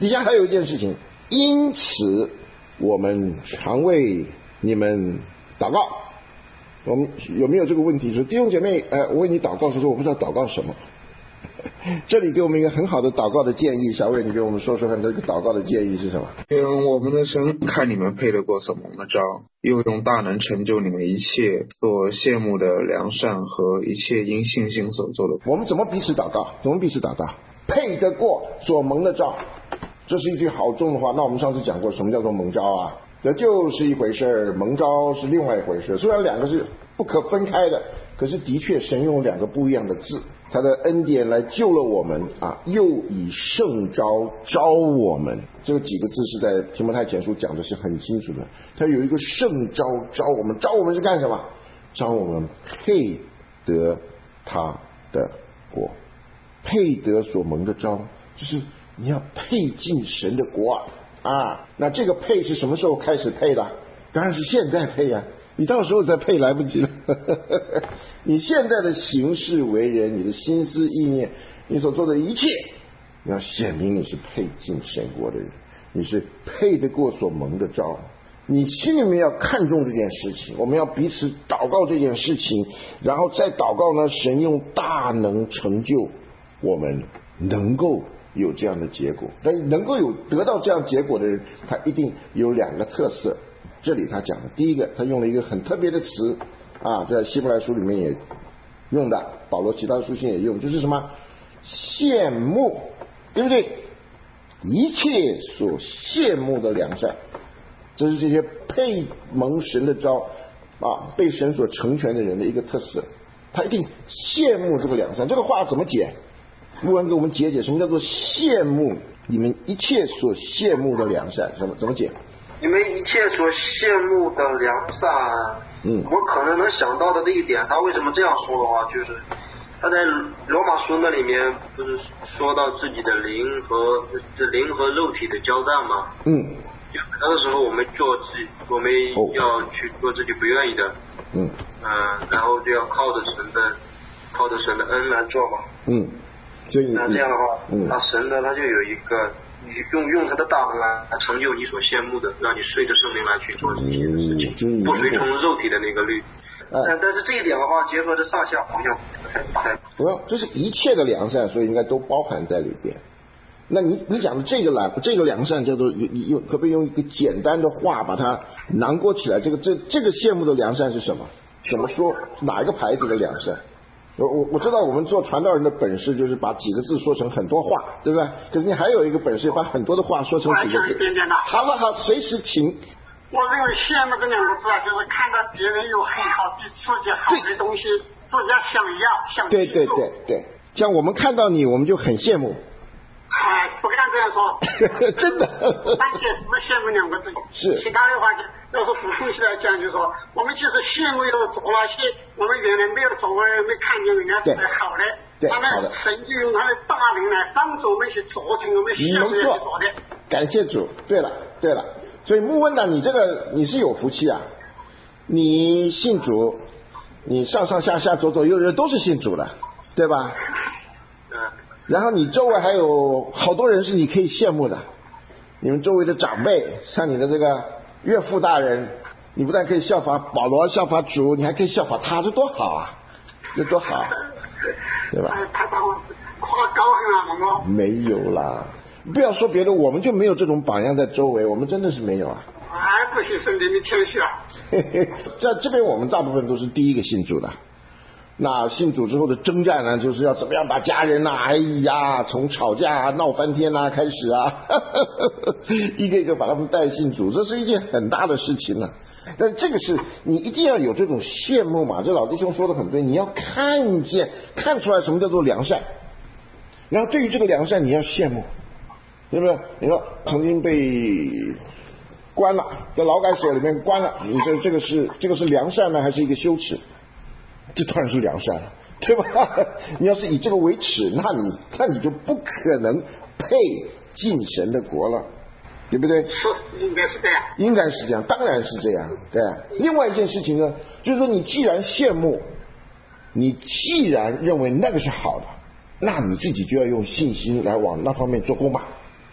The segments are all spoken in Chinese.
底下还有一件事情，因此我们常为你们祷告。我们有没有这个问题？说弟兄姐妹，我为你祷告，说我不知道祷告什么。这里给我们一个很好的祷告的建议，小伟，你给我们说说看，这个祷告的建议是什么？ 用我们的神看你们配得过所蒙的召，又用大能成就你们一切所羡慕的良善和一切因信心所做的。 我们怎么彼此祷告？怎么彼此祷告？配得过所蒙的召，这是一句好重的话。那我们上次讲过，什么叫做蒙召啊？这就是一回事，蒙召是另外一回事。虽然两个是不可分开的，可是的确神用两个不一样的字，他的恩典来救了我们啊，又以圣召召我们。这几个字是在提摩太前书讲的是很清楚的。他有一个圣召召我们，召我们是干什么？召我们配得他的国，配得所蒙的召，就是你要配进神的国啊。那这个配是什么时候开始配的？当然是现在配啊，你到时候再配来不及了。你现在的行事为人，你的心思意念，你所做的一切，你要显明你是配进神国的人，你是配得过所蒙的召。你心里面要看重这件事情，我们要彼此祷告这件事情，然后再祷告呢，神用大能成就我们能够有这样的结果。但能够有得到这样结果的人，他一定有两个特色。这里他讲的第一个，他用了一个很特别的词啊，在希伯来书里面也用的，保罗其他的书信也用，就是什么羡慕，对不对？一切所羡慕的良善，这是这些配蒙神的召啊，被神所成全的人的一个特色。他一定羡慕这个良善。这个话怎么解？牧恩给我们解解什么叫做羡慕，你们一切所羡慕的良善，怎么解？ 你们一切所羡慕的良善，我可能能想到的这一点，他为什么这样说的话，就是他在罗马书那里面不是说到自己的灵和肉体的交战吗？有的时候我们要去做自己不愿意的，然后就要靠着神的恩来做嘛。那这样的话，那神呢，他就有一个用他的大能来成就你所羡慕的，让你随着圣灵来去做这些事情，不随从肉体的那个律。但是这一点的话，结合着上下好像不用，这是一切的良善，所以应该都包含在里边。那你讲的这个良善叫做可不可以用一个简单的话把它囊括起来？这个羡慕的良善是什么？怎么说？哪一个牌子的良善？我知道我们做传道人的本事就是把几个字说成很多话，对不对？可是你还有一个本事，把很多的话说成几个字。好，随时请。 我认为羡慕这两个字啊，就是看到别人有很好比自己好的东西，自己想要。 对，像我们看到你，我们就很羡慕。 不敢这样说。 真的。 但解什么羡慕两个字？ 是。 其他的话，要是补充起来讲，就是说，我们其实羡慕要做那些我们原来没有做过、没看见人家做的好的，那么神就用他的大能来帮助我们去做成我们想要去做的。 感谢主。对了，所以穆温呢，你是有福气啊！你信主，你上下左右都是信主的，对吧？然后你周围还有好多人是你可以羡慕的，你们周围的长辈，像你的这个岳父大人，你不但可以效法保罗、效法主，你还可以效法他，这多好啊！这多好，对吧？ 他把我夸高兴了，我没有啦，不要说别的，我们就没有这种榜样在周围，我们真的是没有啊。 不许圣灵的谦虚啊！ 在这边我们大部分都是第一个信主的。那信主之后的征战呢，就是要怎么样把家人从吵架闹翻天开始一个一个把他们带信主，这是一件很大的事情了。但这个是你一定要有这种羡慕嘛，这老弟兄说的很对，你要看出来什么叫做良善，然后对于这个良善你要羡慕，对不对？你说曾经被关了，在劳改所里面关了，你说这个是良善呢，还是一个羞耻？这当然是良善了，对吧？你要是以这个为耻，那你就不可能配进神的国了，对不对？ 是，应该是这样。 应该是这样，当然是这样。对。另外一件事情呢，就是说你既然羡慕，你既然认为那个是好的，那你自己就要用信心来往那方面做工吧。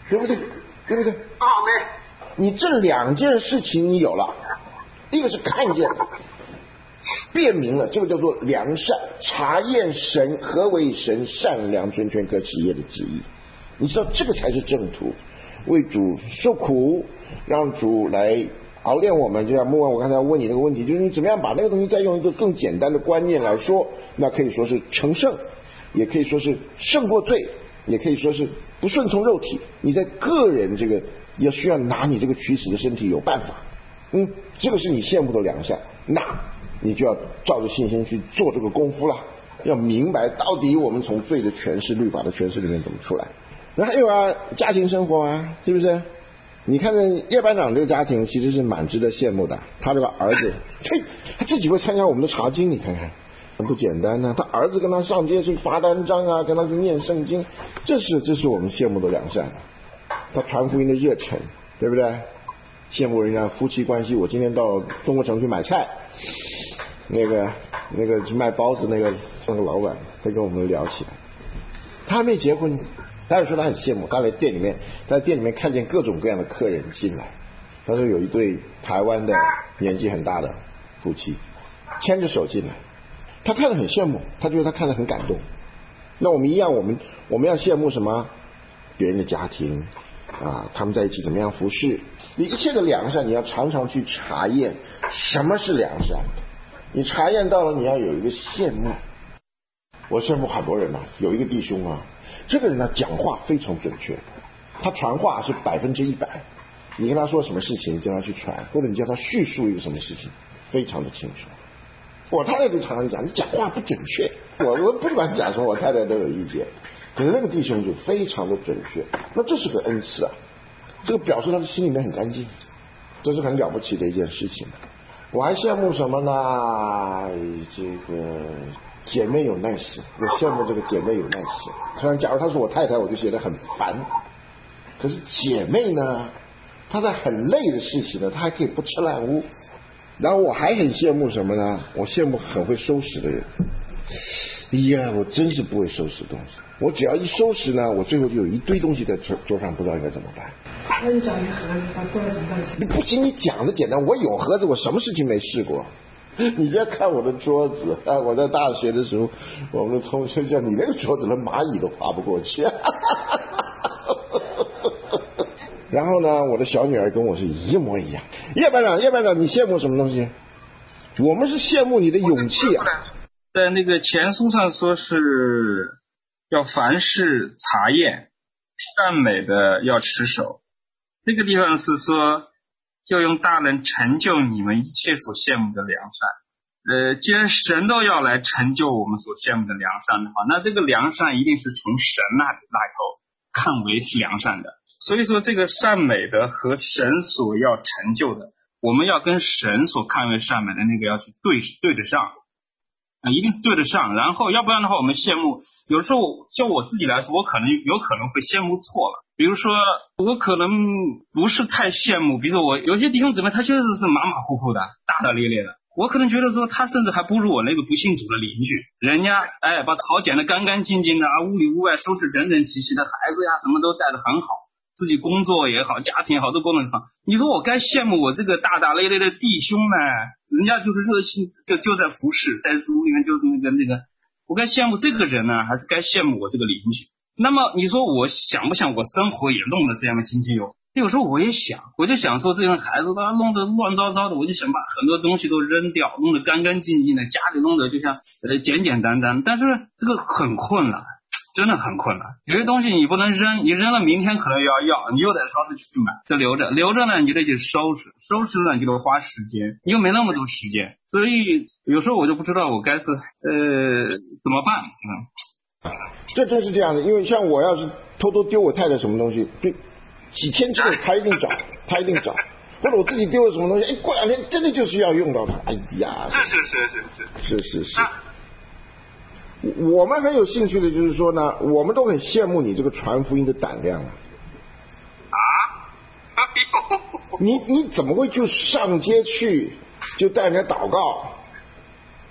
对不对？对不对？ 阿门。 你这2件事情你有了，一个是看见了，辨明了，这个叫做良善，查验神何为神善良纯全可喜悦的旨意。你知道这个才是正途，为主受苦，让主来熬炼我们。就像莫文我刚才问你那个问题，就是你怎么样把那个东西再用一个更简单的观念来说，那可以说是成圣，也可以说是胜过罪，也可以说是不顺从肉体。你在个人这个要需要拿你这个取死的身体有办法，这个是你羡慕的良善，那你就要照着信心去做这个功夫了，要明白到底我们从罪的诠释、律法的诠释里面怎么出来。那还有啊，家庭生活啊，是不是？你看这叶班长这个家庭其实是蛮值得羡慕的，他这个儿子，他自己会参加我们的查经，你看看很不简单啊。他儿子跟他上街去发单张啊，跟他去念圣经，这是我们羡慕的良善。他传福音的热忱，对不对？羡慕人家夫妻关系。我今天到中国城去买菜，那个去卖包子那个老板，他跟我们聊起来，他还没结婚，他也说他很羡慕，他在店里面看见各种各样的客人进来，他说有一对台湾的年纪很大的夫妻牵着手进来，他看得很羡慕，他觉得他看得很感动。那我们一样，我们要羡慕什么？别人的家庭啊，他们在一起怎么样服侍？你一切的良善，你要常常去查验什么是良善。你查验到了，你要有一个羡慕。我羡慕很多人啊，有一个弟兄啊，这个人呢讲话非常准确，他传话是100%。你跟他说什么事情，叫他去传，或者你叫他叙述一个什么事情，非常的清楚。我太太就常常讲，你讲话不准确。我不管讲什么，我太太都有意见。可是那个弟兄就非常的准确，那这是个恩赐啊，这个表示他的心里面很干净，这是很了不起的一件事情。我还羡慕什么呢？这个姐妹有耐心，我羡慕这个姐妹有耐心。虽然假如她是我太太，我就觉得很烦。可是姐妹呢，她在很累的事情呢，她还可以不吃烂污。然后我还很羡慕什么呢？我羡慕很会收拾的人。哎呀，我真是不会收拾东西。我只要一收拾呢，我最后就有一堆东西在桌上，不知道应该怎么办。 那你讲一个盒子，他过来怎么办？ 你不行，你讲的简单。我有盒子，我什么事情没试过？你再看我的桌子啊！我在大学的时候，我们的同学讲，你那个桌子连蚂蚁都爬不过去。然后呢，我的小女儿跟我是一模一样。叶班长，你羡慕什么东西？我们是羡慕你的勇气啊。 在那个前书上说是要凡事查验，善美的要持守。这个地方是说要用大能成就你们一切所羡慕的良善。既然神都要来成就我们所羡慕的良善的话，那这个良善一定是从神那头看为是良善的。所以说这个善美的和神所要成就的，我们要跟神所看为善美的那个要去对得上。一定是对得上，然后要不然的话我们羡慕，有时候就我自己来说，我有可能会羡慕错了。比如说我可能不是太羡慕，比如说我有些弟兄姊妹他确实是马马虎虎的，大大咧咧的，我可能觉得说他甚至还不如我那个不信主的邻居，人家把草剪得干干净净的啊，屋里屋外收拾整整齐齐的，孩子呀什么都带得很好，自己工作也好，家庭也好，都过得很好。你说我该羡慕我这个大大咧咧的弟兄呢？人家就是热心，就在服侍，在主里面就是那个，我该羡慕这个人呢，还是该羡慕我这个邻居？那么你说我想不想我生活也弄得这样的井井有？有时候我也想，我就想说这样孩子他弄得乱糟糟的，我就想把很多东西都扔掉，弄得干干净净的，家里弄得就像简简单单，但是这个很困难。真的很困难，有些东西你不能扔，你扔了明天可能要，你又得超市去买，这留着呢你就得去收拾呢你就得花时间，你又没那么多时间，所以有时候我就不知道我该是怎么办。 这真是这样的，因为像我要是偷偷丢我太太什么东西，就几天之内他一定找，或者我自己丢了什么东西，过2天真的就是要用到它，哎呀，是。我们很有兴趣的就是说呢，我们都很羡慕你这个传福音的胆量啊！你怎么会就上街去就带人家祷告？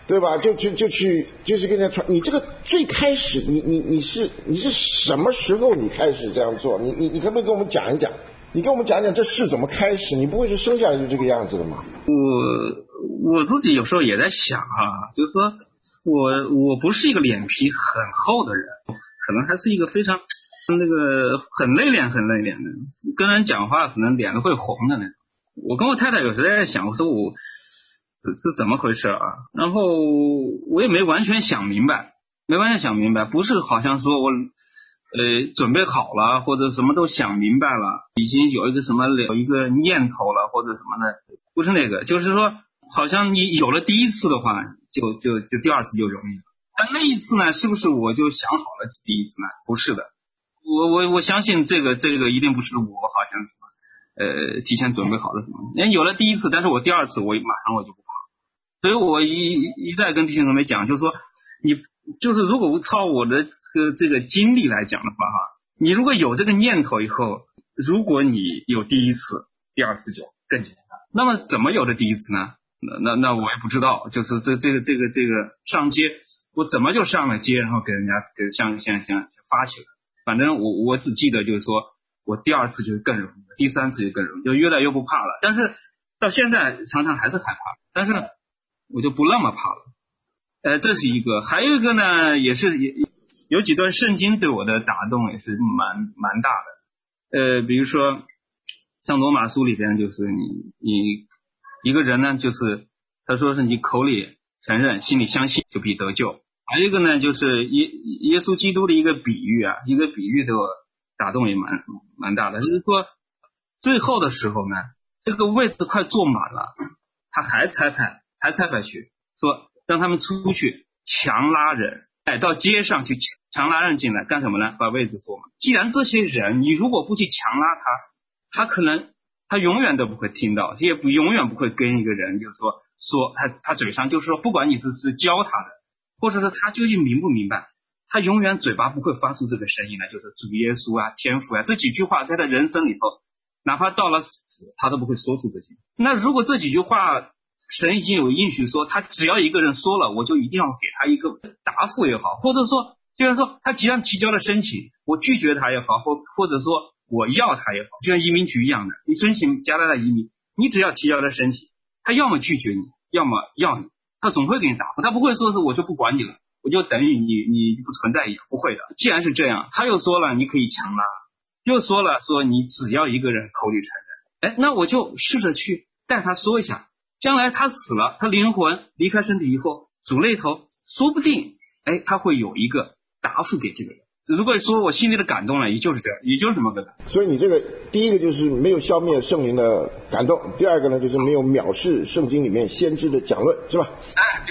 对吧？就去就是跟人家传。你这个最开始你是什么时候你开始这样做？你可不可以跟我们讲一讲？你跟我们讲讲这事怎么开始？你不会是生下来就这个样子的吗？ 我自己有时候也在想啊，就是说我不是一个脸皮很厚的人，可能还是一个非常那个很内敛的，跟人讲话可能脸都会红的那种。我跟我太太有时候在想，我说我是怎么回事啊？然后我也没完全想明白，不是好像说我准备好了或者什么都想明白了，已经有一个念头了或者什么的，不是那个，就是说好像你有了第一次的话，就第二次就容易了。但那一次呢，是不是我就想好了第一次呢？不是的，我相信这个一定不是我好像什么。提前准备好了什么？有了第一次，但是我第二次我马上就不怕，所以我一再跟弟兄姊妹讲，就是说你就是如果照我的这个经历来讲的话哈，你如果有这个念头以后，如果你有第一次，第二次就更简单。那么怎么有的第一次呢？那我也不知道，就是这个上街，我怎么就上了街，然后给人家像发起来？反正我只记得就是说。我第二次就更容易，第三次就更容易，就越来越不怕了。但是到现在常常还是害怕，但是我就不那么怕了。这是一个，还有一个呢，也有几段圣经对我的打动也是蛮大的。比如说像罗马书里边，就是你一个人呢，就是他说是你口里承认，心里相信，就必得救。还有一个呢，就是耶稣基督的一个比喻啊，一个比喻对我打动也蛮大的，就是说最后的时候呢，这个位置快坐满了，他还差派去说让他们出去强拉人，到街上去强拉人进来干什么呢？把位置坐满。既然这些人你如果不去强拉他可能他永远都不会听到，也永远不会跟一个人就是说他嘴上就是说不管你是教他的，或者是他究竟明不明白，他永远嘴巴不会发出这个声音来，就是主耶稣啊，天父啊，这几句话在他人生里头，哪怕到了死，他都不会说出这些。那如果这几句话，神已经有应许说，他只要一个人说了，我就一定要给他一个答复也好，或者说，就像说他既然提交了申请，我拒绝他也好，或者说我要他也好，就像移民局一样的，你申请加拿大移民，你只要提交了申请，他要么拒绝你，要么要你，他总会给你答复，他不会说是我就不管你了。我就等于你不存在一样，不会的。既然是这样，他又说了你可以强拉，又说了说你只要一个人口里承认，那我就试着去带他说一下，将来他死了，他灵魂离开身体以后，主那头说不定他会有一个答复给这个人。如果说我心里的感动了，也就是这样，也就是这么个感动。 所以你这个第一个就是没有消灭圣灵的感动，第二个呢就是没有藐视圣经里面先知的讲论，是吧？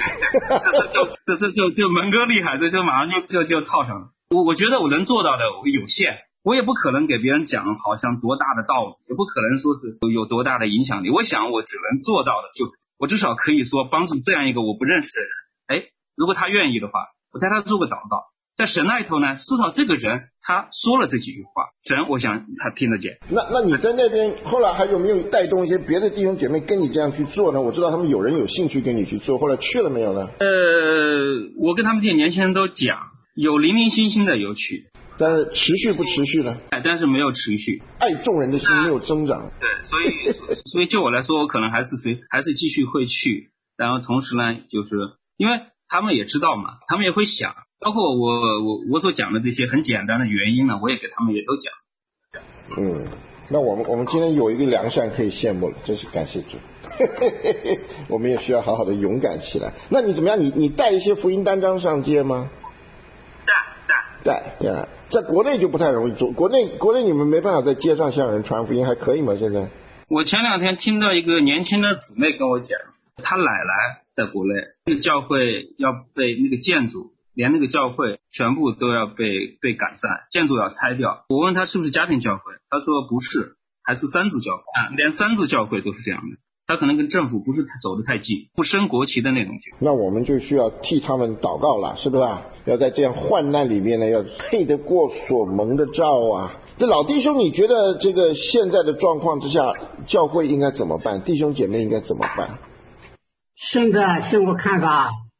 这门哥厉害，这就马上就套上了。我觉得我能做到的有限，我也不可能给别人讲好像多大的道理，也不可能说是有多大的影响力。我想我只能做到的，就我至少可以说帮助这样一个我不认识的人，如果他愿意的话，我带他做个祷告。在神那一头呢，至少这个人他说了这几句话，神我想他听得见。 那你在那边后来还有没有带动一些别的弟兄姐妹跟你这样去做呢？我知道他们有人有兴趣跟你去做，后来去了没有呢？ 我跟他们这些年轻人都讲，有零零星星的有去， 但是持续不持续呢？ 但是没有持续， 爱众人的心没有增长。 对，所以就我来说，我可能还是继续会去，然后同时呢，就是因为他们也知道嘛，他们也会想。包括我所讲的这些很简单的原因呢，我也给他们也都讲。 那我们今天有一个良善可以羡慕了，真是感谢主。我们也需要好好的勇敢起来。那你怎么样？你带一些福音单张上街吗？带呀，在国内就不太容易做。国内你们没办法在街上向人传福音，还可以吗？现在？ 我前两天听到一个年轻的姊妹跟我讲，她奶奶在国内，那个教会要被那个建筑。连那个教会全部都要被赶散，建筑要拆掉。我问他是不是家庭教会，他说不是，还是三字教会连三字教会都是这样的。他可能跟政府不是走得太近，不升国旗的那种。 那我们就需要替他们祷告了，是不是啊？要在这样患难里面呢，要配得过所蒙的召啊。这老弟兄，你觉得这个现在的状况之下，教会应该怎么办？弟兄姐妹应该怎么办？ 现在听我看法，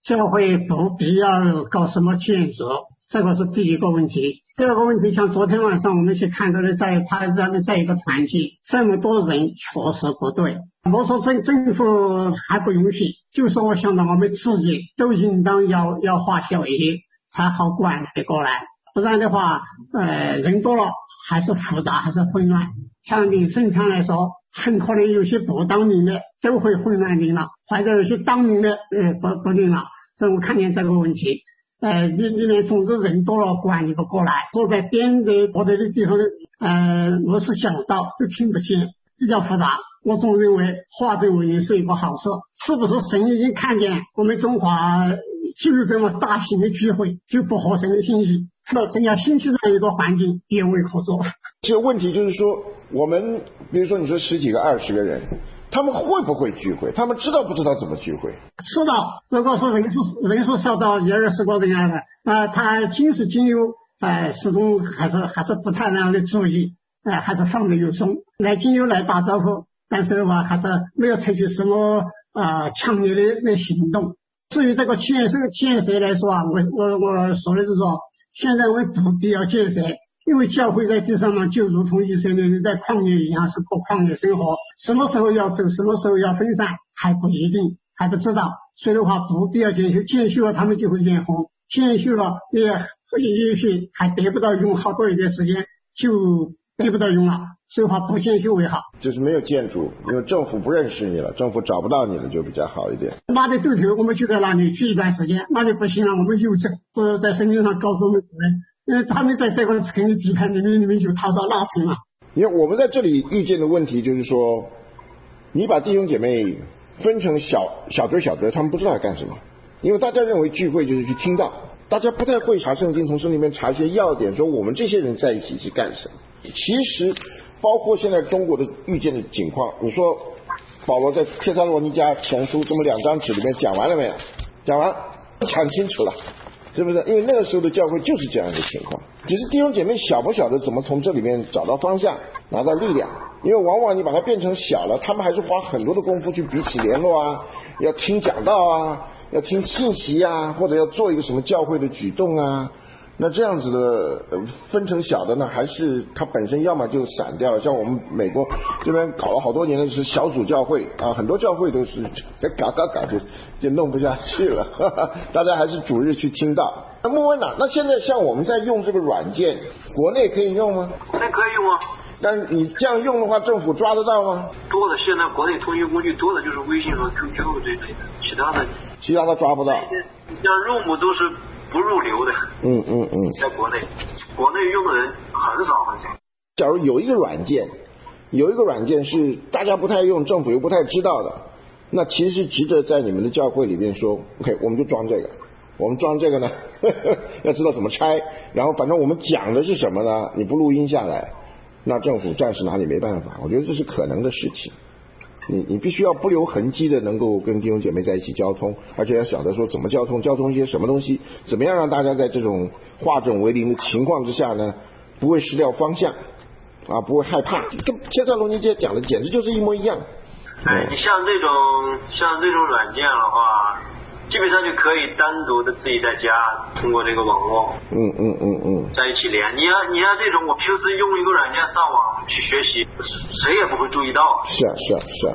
教会不必要搞什么建筑，这个是第一个问题。第二个问题，像昨天晚上我们去看到的，他们在一个团体，这么多人确实不对。我说政府还不允许，就说我想到我们自己都应当要划小一才好管理过来，不然的话人多了还是复杂还是混乱。像领生产来说，很可能有些不当名的都会混乱领了，或者有些当名的不领了。所以我看见这个问题里面总之人多了管理不过来，坐在边的或者的地方我是小道都听不见，比较复杂。我总认为化整为零是一个好事。是不是神已经看见我们中华就这么大型的聚会就不合神的心意，那神要兴起这样一个环境也未可做。 这个问题就是说，我们比如说你说10几个20个人，他们会不会聚会？他们知道不知道怎么聚会？ 知道，如果是人数少到20个人的他亲是亲友始终还是不太那样的注意还是放得有松，来亲友来打招呼，但是的话还是没有采取什么强烈的行动。至于这个建设来说我说的是说，现在我们不必要建设，因为教会在地上嘛，就如同以色列人在旷野一样，是过旷野生活，什么时候要走，什么时候要分散还不一定，还不知道。所以的话不必要建修了他们就会眼红，建修了也许还得不到用，好多一段时间就得不到用了，所以话不建修为好。 就是没有建筑，因为政府不认识你了，政府找不到你了，就比较好一点。 那里对头我们就在那里聚一段时间，那里不行了我们就走，在圣经上告诉我们因为他们在这个肯定批判你们就逃到那层了。 因为我们在这里遇见的问题就是说，你把弟兄姐妹分成小队，他们不知道要干什么，因为大家认为聚会就是去听道，大家不太会查圣经，从圣经里面查一些要点，说我们这些人在一起是干什么。其实包括现在中国的遇见的情况，你说保罗在帖撒罗尼迦前书这么2张纸里面讲完了没有？讲完，讲清楚了，是不是？因为那个时候的教会就是这样的情况，只是弟兄姐妹晓不晓得怎么从这里面找到方向，拿到力量。因为往往你把它变成小了，他们还是花很多的功夫去彼此联络啊，要听讲道啊，要听信息啊，或者要做一个什么教会的举动啊。那这样子的分成小的呢，还是它本身要么就散掉了。像我们美国这边搞了好多年的是小组教会啊，很多教会都是搞就弄不下去了，大家还是主日去听到。那莫问了，那现在像我们在用这个软件，国内可以用吗？ 那可以用啊。 但是你这样用的话，政府抓得到吗？ 多的，现在国内通讯工具多的就是微信和 QQ 这类的，其他的抓不到。 像 Room 都是不入流的。在国内用的人很少。 假如有一个软件是大家不太用，政府又不太知道的，那其实是值得在你们的教会里面说 OK 我们就装这个。我们装这个呢要知道怎么拆，然后反正我们讲的是什么呢，你不录音下来，那政府暂时拿你没办法。我觉得这是可能的事情，你必须要不留痕迹的能够跟弟兄姐妹在一起交通，而且要晓得说怎么交通一些什么东西，怎么样让大家在这种化整为零的情况之下呢，不会失掉方向啊，不会害怕。跟帖撒罗尼迦讲的简直就是一模一样。 你像这种软件的话，基本上就可以单独的自己在家通过这个网络在一起连。你要这种我平时用一个软件上网去学习，谁也不会注意到。 是啊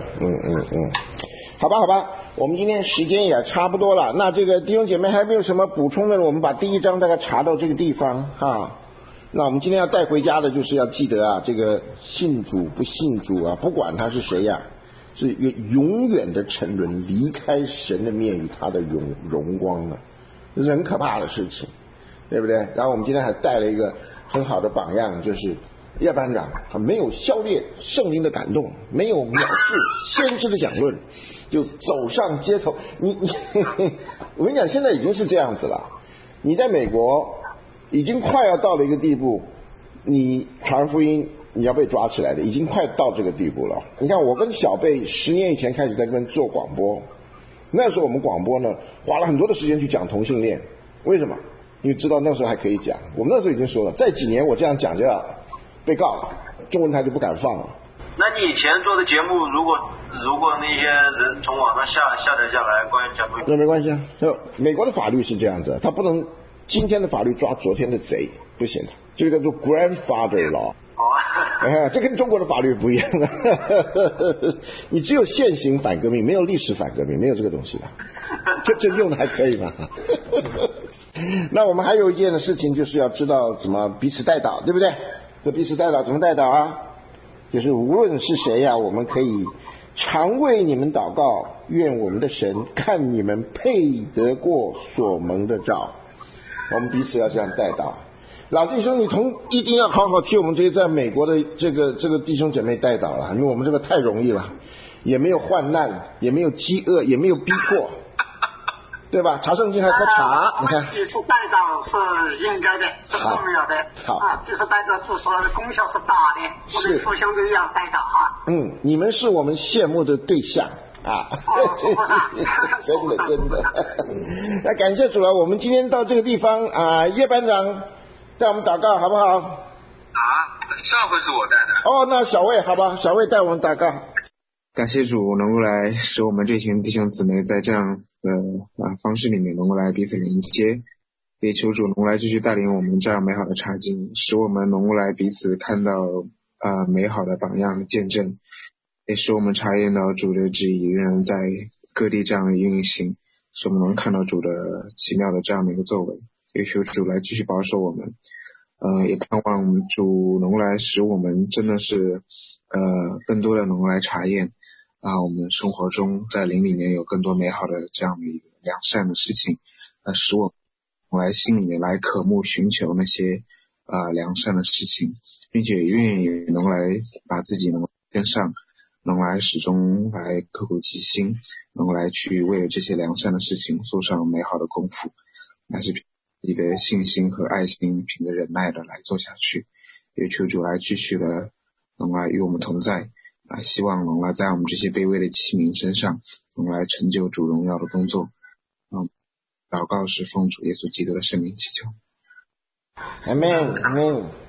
好吧，我们今天时间也差不多了，那这个弟兄姐妹还没有什么补充的，我们把第1章大概查到这个地方哈。那我们今天要带回家的就是要记得啊，这个信主不信主啊，不管他是谁呀，是永远的沉沦，离开神的面与他的荣光啊，这是很可怕的事情，对不对？然后我们今天还带了一个很好的榜样，就是叶班长，他没有消灭圣灵的感动，没有藐视先知的讲论，就走上街头。我跟你讲，现在已经是这样子了。你在美国已经快要到了一个地步，你传福音你要被抓起来的，已经快到这个地步了。你看我跟小贝10年以前开始在这边做广播，那时候我们广播呢花了很多的时间去讲同性恋，为什么？因为知道那时候还可以讲，我们那时候已经说了，再几年我这样讲就要被告了，中文台就不敢放了。 那你以前做的节目，如果那些人从网上下载下来，关于讲东西， 那没关系啊。美国的法律是这样子，他不能今天的法律抓昨天的贼，不行的，这个叫做 grandfather law。这跟中国的法律不一样的。你只有现行反革命，没有历史反革命，没有这个东西的。这用的还可以吗？那我们还有一件的事情，就是要知道怎么彼此代祷，对不对？这彼此代祷怎么代祷啊？就是无论是谁呀，我们可以常为你们祷告，愿我们的神看你们配得过所蒙的召。我们彼此要这样代祷。老弟兄，你一定要好好替我们这些在美国的这个弟兄姐妹代祷了，因为我们这个太容易了，也没有患难，也没有饥饿，也没有逼迫，对吧？查圣经还喝茶，你看。 彼此代祷是应该的，是重要的。 好， 彼此代祷主说的功效是大的，我们互相都要代祷啊。 你们是我们羡慕的对象啊！真的。那感谢主啊，我们今天到这个地方啊，叶班长带我们祷告好不好？ 上回是我带的。 那小魏好吧，小魏带我们祷告。 感谢主能够来使我们这群弟兄姊妹在这样的方式里面能够来彼此连接，也求主能够来继续带领我们这样美好的查经，使我们能够来彼此看到美好的榜样见证，也使我们察验到主的旨意仍然在各地这样的运行，使我们能看到主的奇妙的这样的一个作为，也求主来继续保守我们，也盼望主能来使我们真的是更多的能来查验我们生活中在灵里面有更多美好的这样的一个良善的事情，使我们来心里面来渴慕寻求那些良善的事情，并且愿意能来把自己能跟上，能来始终来刻苦己心，能来去为了这些良善的事情做上美好的功夫，乃是你的信心和爱心，凭着忍耐的来做下去，也求主来继续的能来与我们同在，希望能来在我们这些卑微的器皿身上能来成就主荣耀的工作。祷告是奉主耶稣基督的圣名祈求。 Amen.